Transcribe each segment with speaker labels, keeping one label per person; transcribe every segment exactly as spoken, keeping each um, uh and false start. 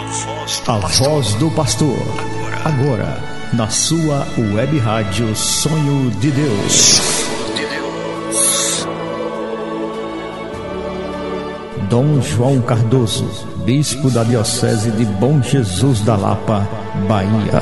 Speaker 1: A voz do pastor. Agora, na sua web rádio Sonho de Deus. Dom João Cardoso, bispo da Diocese de Bom Jesus da Lapa, Bahia.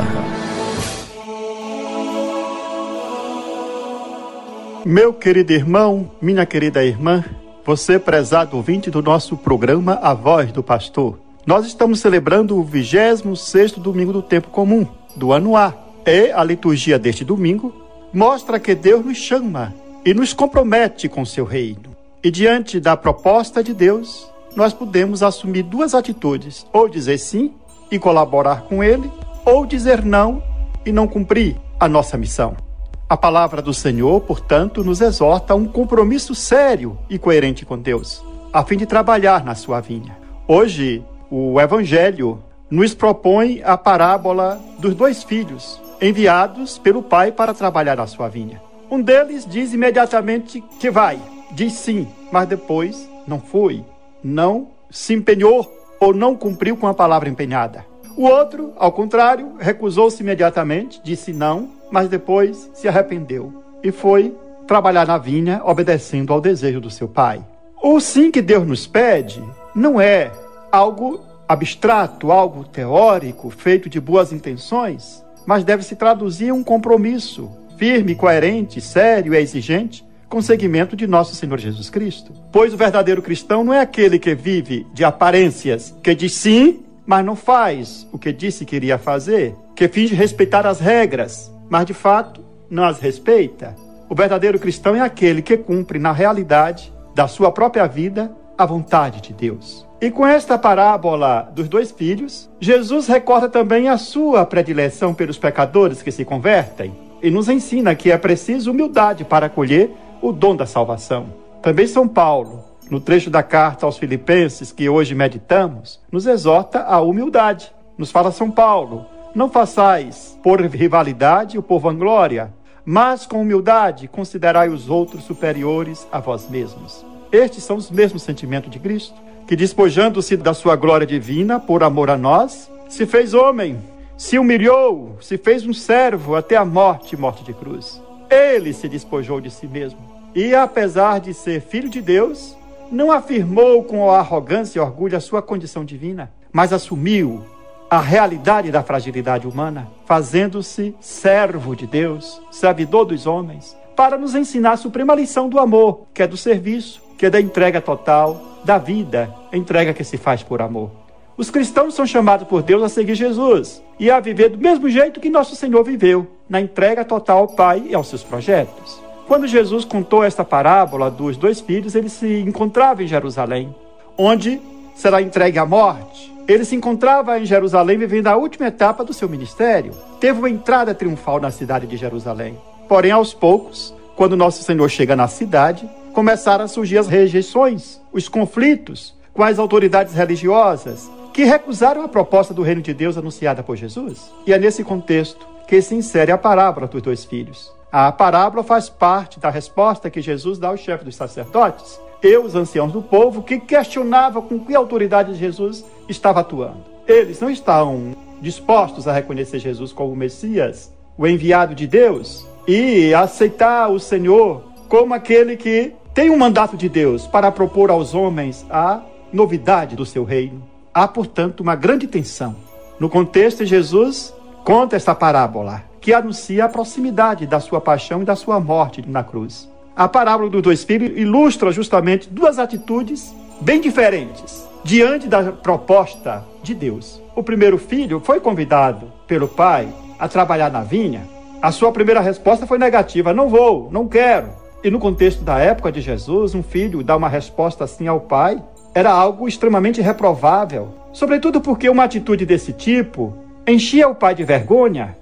Speaker 2: Meu querido irmão, minha querida irmã, você prezado ouvinte do nosso programa A Voz do Pastor. Nós estamos celebrando o vigésimo sexto domingo do tempo comum, do ano A. E a liturgia deste domingo mostra que Deus nos chama e nos compromete com seu reino. E diante da proposta de Deus, nós podemos assumir duas atitudes: ou dizer sim e colaborar com Ele, ou dizer não e não cumprir a nossa missão. A palavra do Senhor, portanto, nos exorta a um compromisso sério e coerente com Deus, a fim de trabalhar na sua vinha. Hoje, o Evangelho nos propõe a parábola dos dois filhos, enviados pelo pai para trabalhar na sua vinha. Um deles diz imediatamente que vai, diz sim, mas depois não foi, não se empenhou ou não cumpriu com a palavra empenhada. O outro, ao contrário, recusou-se imediatamente, disse não, mas depois se arrependeu e foi trabalhar na vinha obedecendo ao desejo do seu pai. O sim que Deus nos pede não é algo abstrato, algo teórico, feito de boas intenções, mas deve se traduzir em um compromisso firme, coerente, sério e exigente com o seguimento de nosso Senhor Jesus Cristo. Pois o verdadeiro cristão não é aquele que vive de aparências, que diz sim, mas não faz o que disse que iria fazer, que finge respeitar as regras, mas de fato não as respeita. O verdadeiro cristão é aquele que cumpre na realidade da sua própria vida a vontade de Deus. E com esta parábola dos dois filhos, Jesus recorda também a sua predileção pelos pecadores que se convertem e nos ensina que é preciso humildade para acolher o dom da salvação. Também São Paulo, no trecho da carta aos Filipenses que hoje meditamos, nos exorta à humildade. Nos fala São Paulo: não façais por rivalidade ou por vanglória, mas com humildade considerai os outros superiores a vós mesmos. Estes são os mesmos sentimentos de Cristo, que despojando-se da sua glória divina por amor a nós, se fez homem, se humilhou, se fez um servo até a morte, morte de cruz. Ele se despojou de si mesmo e, apesar de ser filho de Deus, não afirmou com arrogância e orgulho a sua condição divina, mas assumiu a realidade da fragilidade humana, fazendo-se servo de Deus, servidor dos homens, para nos ensinar a suprema lição do amor, que é do serviço, que é da entrega total, da vida, a entrega que se faz por amor. Os cristãos são chamados por Deus a seguir Jesus e a viver do mesmo jeito que nosso Senhor viveu, na entrega total ao Pai e aos seus projetos. Quando Jesus contou esta parábola dos dois filhos, ele se encontrava em Jerusalém, onde será entregue à morte. Ele se encontrava em Jerusalém vivendo a última etapa do seu ministério. Teve uma entrada triunfal na cidade de Jerusalém. Porém, aos poucos, quando nosso Senhor chega na cidade, começaram a surgir as rejeições, os conflitos com as autoridades religiosas, que recusaram a proposta do reino de Deus anunciada por Jesus. E é nesse contexto que se insere a parábola dos dois filhos. A parábola faz parte da resposta que Jesus dá ao chefe dos sacerdotes e os anciãos do povo, que questionavam com que autoridade Jesus estava atuando. Eles não estavam dispostos a reconhecer Jesus como o Messias, o enviado de Deus, e a aceitar o Senhor como aquele que tem um mandato de Deus para propor aos homens a novidade do seu reino. Há, portanto, uma grande tensão. No contexto, Jesus conta esta parábola, que anuncia a proximidade da sua paixão e da sua morte na cruz. A parábola dos dois filhos ilustra justamente duas atitudes bem diferentes diante da proposta de Deus. O primeiro filho foi convidado pelo pai a trabalhar na vinha. A sua primeira resposta foi negativa: não vou, não quero. E no contexto da época de Jesus, um filho dar uma resposta assim ao pai era algo extremamente reprovável, sobretudo porque uma atitude desse tipo enchia o pai de vergonha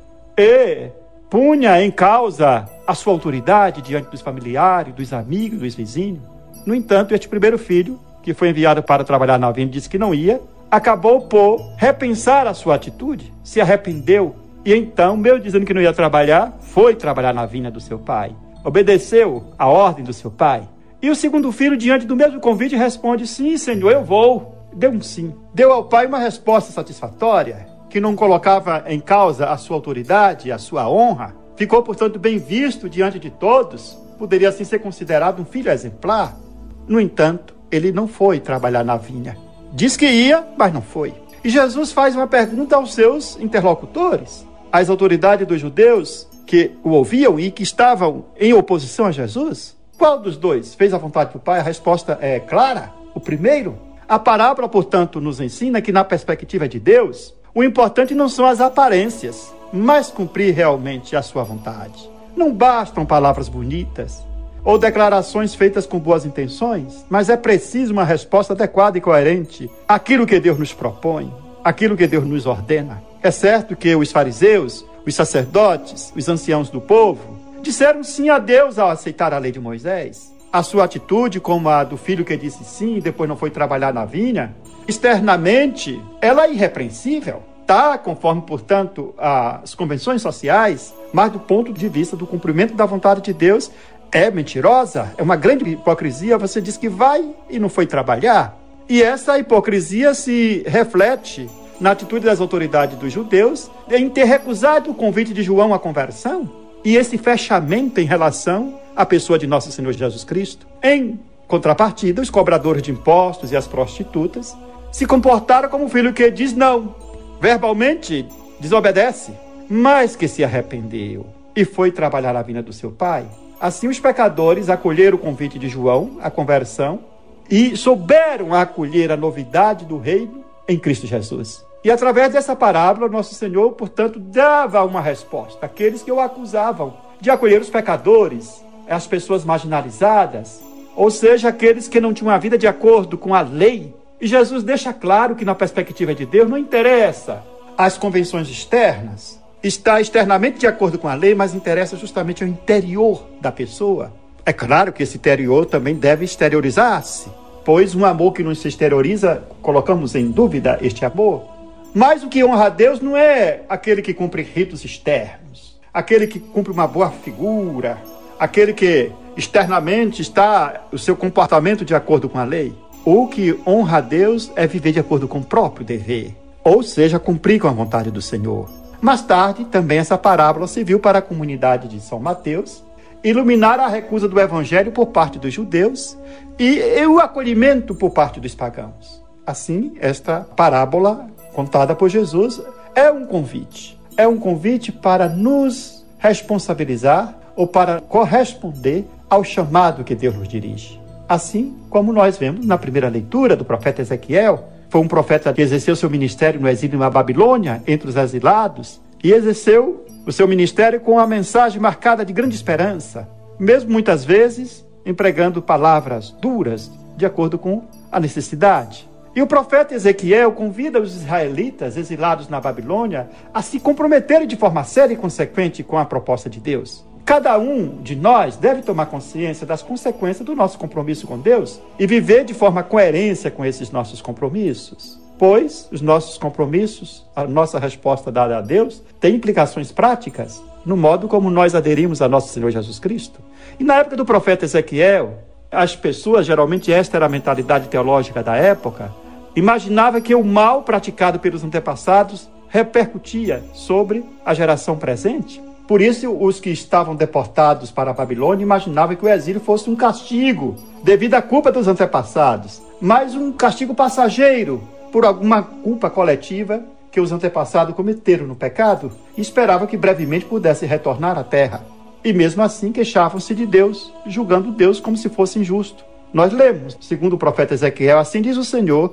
Speaker 2: e punha em causa a sua autoridade diante dos familiares, dos amigos, dos vizinhos. No entanto, este primeiro filho, que foi enviado para trabalhar na vinha, disse que não ia, acabou por repensar a sua atitude, se arrependeu e então, mesmo dizendo que não ia trabalhar, foi trabalhar na vinha do seu pai. Obedeceu a ordem do seu pai. E o segundo filho, diante do mesmo convite, responde: sim, Senhor, eu vou. deu um sim. Deu ao pai uma resposta satisfatória, que não colocava em causa a sua autoridade, a sua honra. Ficou, portanto, bem visto diante de todos. Poderia assim ser considerado um filho exemplar. No entanto, ele não foi trabalhar na vinha. Diz que ia, mas não foi. E Jesus faz uma pergunta aos seus interlocutores, às autoridades dos judeus que o ouviam e que estavam em oposição a Jesus. Qual dos dois fez a vontade do Pai? A resposta é clara. O primeiro. A parábola, portanto, nos ensina que, na perspectiva de Deus, o importante não são as aparências, mas cumprir realmente a sua vontade. Não bastam palavras bonitas ou declarações feitas com boas intenções, mas é preciso uma resposta adequada e coerente àquilo que Deus nos propõe, àquilo que Deus nos ordena. É certo que os fariseus, os sacerdotes, os anciãos do povo, disseram sim a Deus ao aceitar a lei de Moisés. A sua atitude, como a do filho que disse sim e depois não foi trabalhar na vinha, externamente, ela é irrepreensível. Está conforme, portanto, as convenções sociais, mas do ponto de vista do cumprimento da vontade de Deus, é mentirosa, é uma grande hipocrisia. Você diz que vai e não foi trabalhar. E essa hipocrisia se reflete na atitude das autoridades dos judeus em ter recusado o convite de João à conversão e esse fechamento em relação à pessoa de nosso Senhor Jesus Cristo. Em contrapartida, os cobradores de impostos e as prostitutas se comportaram como um filho que diz não, verbalmente desobedece, mas que se arrependeu e foi trabalhar na vinha do seu pai. Assim, os pecadores acolheram o convite de João à conversão e souberam acolher a novidade do reino em Cristo Jesus. E através dessa parábola, nosso Senhor, portanto, dava uma resposta àqueles que o acusavam de acolher os pecadores, as pessoas marginalizadas, ou seja, aqueles que não tinham uma vida de acordo com a lei. E Jesus deixa claro que, na perspectiva de Deus, não interessa as convenções externas, está externamente de acordo com a lei, mas interessa justamente o interior da pessoa. É claro que esse interior também deve exteriorizar-se, pois um amor que não se exterioriza, colocamos em dúvida este amor. Mas o que honra a Deus não é aquele que cumpre ritos externos, aquele que cumpre uma boa figura, aquele que externamente está o seu comportamento de acordo com a lei. O que honra a Deus é viver de acordo com o próprio dever, ou seja, cumprir com a vontade do Senhor. Mais tarde, também essa parábola serviu para a comunidade de São Mateus iluminar a recusa do evangelho por parte dos judeus e, e o acolhimento por parte dos pagãos. Assim, esta parábola contada por Jesus é um convite. É um convite para nos responsabilizar ou para corresponder ao chamado que Deus nos dirige. Assim como nós vemos na primeira leitura do profeta Ezequiel, foi um profeta que exerceu seu ministério no exílio na Babilônia, entre os exilados, e exerceu o seu ministério com a mensagem marcada de grande esperança, mesmo muitas vezes empregando palavras duras, de acordo com a necessidade. E o profeta Ezequiel convida os israelitas exilados na Babilônia a se comprometerem de forma séria e consequente com a proposta de Deus. Cada um de nós deve tomar consciência das consequências do nosso compromisso com Deus e viver de forma coerente com esses nossos compromissos. Pois os nossos compromissos, a nossa resposta dada a Deus, tem implicações práticas no modo como nós aderimos a nosso Senhor Jesus Cristo. E na época do profeta Ezequiel, as pessoas, geralmente esta era a mentalidade teológica da época, imaginava que o mal praticado pelos antepassados repercutia sobre a geração presente. Por isso, os que estavam deportados para a Babilônia imaginavam que o exílio fosse um castigo devido à culpa dos antepassados, mas um castigo passageiro por alguma culpa coletiva que os antepassados cometeram no pecado e esperavam que brevemente pudessem retornar à terra. E mesmo assim queixavam-se de Deus, julgando Deus como se fosse injusto. Nós lemos, segundo o profeta Ezequiel, assim diz o Senhor: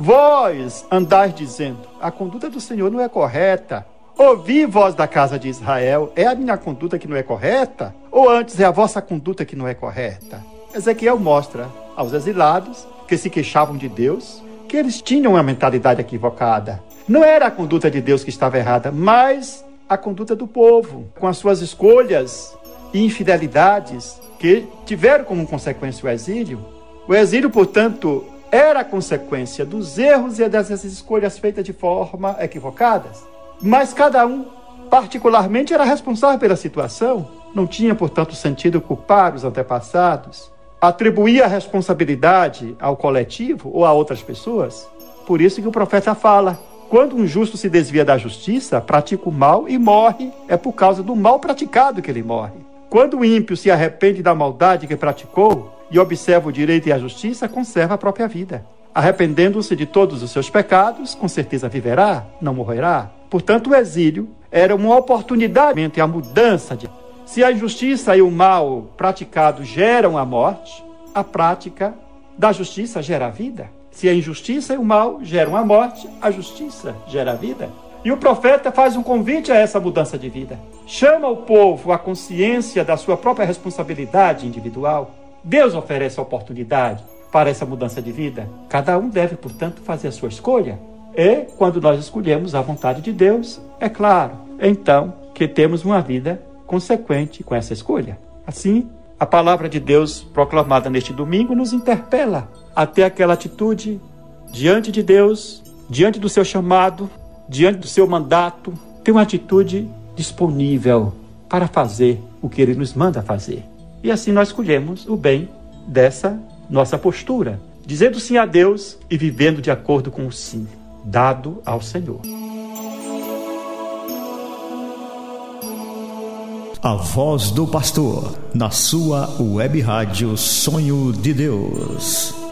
Speaker 2: vós andais dizendo, a conduta do Senhor não é correta. Ouvi, vós da casa de Israel, é a minha conduta que não é correta? Ou antes é a vossa conduta que não é correta? Ezequiel mostra aos exilados que se queixavam de Deus, que eles tinham uma mentalidade equivocada. Não era a conduta de Deus que estava errada, mas a conduta do povo, com as suas escolhas e infidelidades que tiveram como consequência o exílio. O exílio, portanto, era a consequência dos erros e dessas escolhas feitas de forma equivocadas. Mas cada um, particularmente, era responsável pela situação. Não tinha, portanto, sentido culpar os antepassados, atribuir a responsabilidade ao coletivo ou a outras pessoas. Por isso que o profeta fala: quando um justo se desvia da justiça, pratica o mal e morre, é por causa do mal praticado que ele morre. Quando o ímpio se arrepende da maldade que praticou e observa o direito e a justiça, conserva a própria vida. Arrependendo-se de todos os seus pecados, com certeza viverá, não morrerá. Portanto, o exílio era uma oportunidade e a mudança de... Se a injustiça e o mal praticado geram a morte, a prática da justiça gera a vida. Se a injustiça e o mal geram a morte, a justiça gera a vida. E o profeta faz um convite a essa mudança de vida. Chama o povo à consciência da sua própria responsabilidade individual. Deus oferece a oportunidade para essa mudança de vida. Cada um deve, portanto, fazer a sua escolha. E, quando nós escolhemos a vontade de Deus, é claro, então, que temos uma vida consequente com essa escolha. Assim, a palavra de Deus proclamada neste domingo nos interpela a ter aquela atitude diante de Deus, diante do seu chamado, diante do seu mandato, ter uma atitude disponível para fazer o que Ele nos manda fazer. E assim nós escolhemos o bem dessa nossa postura, dizendo sim a Deus e vivendo de acordo com o sim dado ao Senhor.
Speaker 1: A voz do pastor, na sua web rádio Sonho de Deus.